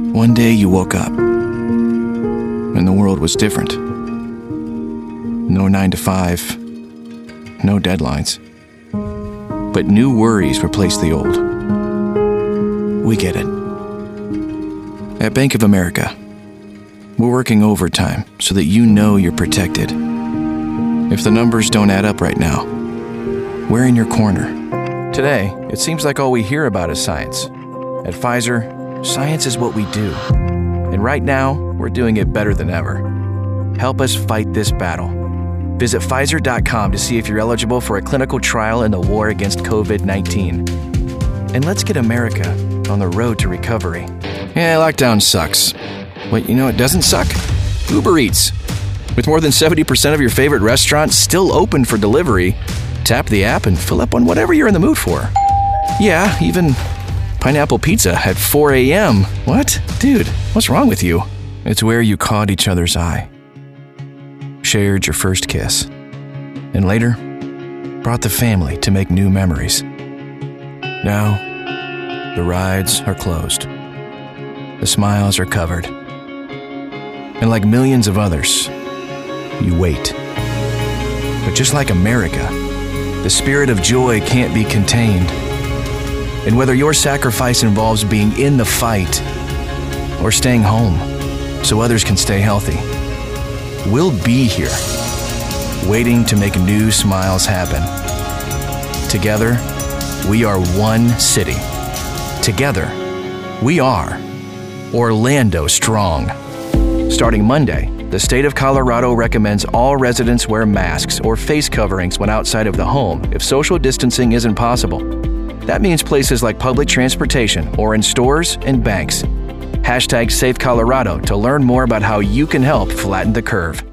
One day you woke up, and the world was different. No 9 to 5, no deadlines. But new worries replaced the old. We get it. At Bank of America, we're working overtime so that you know you're protected. If the numbers don't add up right now, we're in your corner. Today, it seems like all we hear about is science. At Pfizer, science is what we do. And right now, we're doing it better than ever. Help us fight this battle. Visit Pfizer.com to see if you're eligible for a clinical trial in the war against COVID-19. And let's get America on the road to recovery. Yeah, lockdown sucks. But you know what doesn't suck? Uber Eats. With more than 70% of your favorite restaurants still open for delivery, tap the app and fill up on whatever you're in the mood for. Yeah, even pineapple pizza at 4 a.m. What? Dude, what's wrong with you? It's where you caught each other's eye, shared your first kiss, and later brought the family to make new memories. Now, the rides are closed. The smiles are covered. And like millions of others, you wait. But just like America, the spirit of joy can't be contained. And whether your sacrifice involves being in the fight or staying home so others can stay healthy, we'll be here, waiting to make new smiles happen. Together, we are one city. Together, we are Orlando Strong. Starting Monday, the state of Colorado recommends all residents wear masks or face coverings when outside of the home if social distancing isn't possible. That means places like public transportation or in stores and banks. #SaveColorado to learn more about how you can help flatten the curve.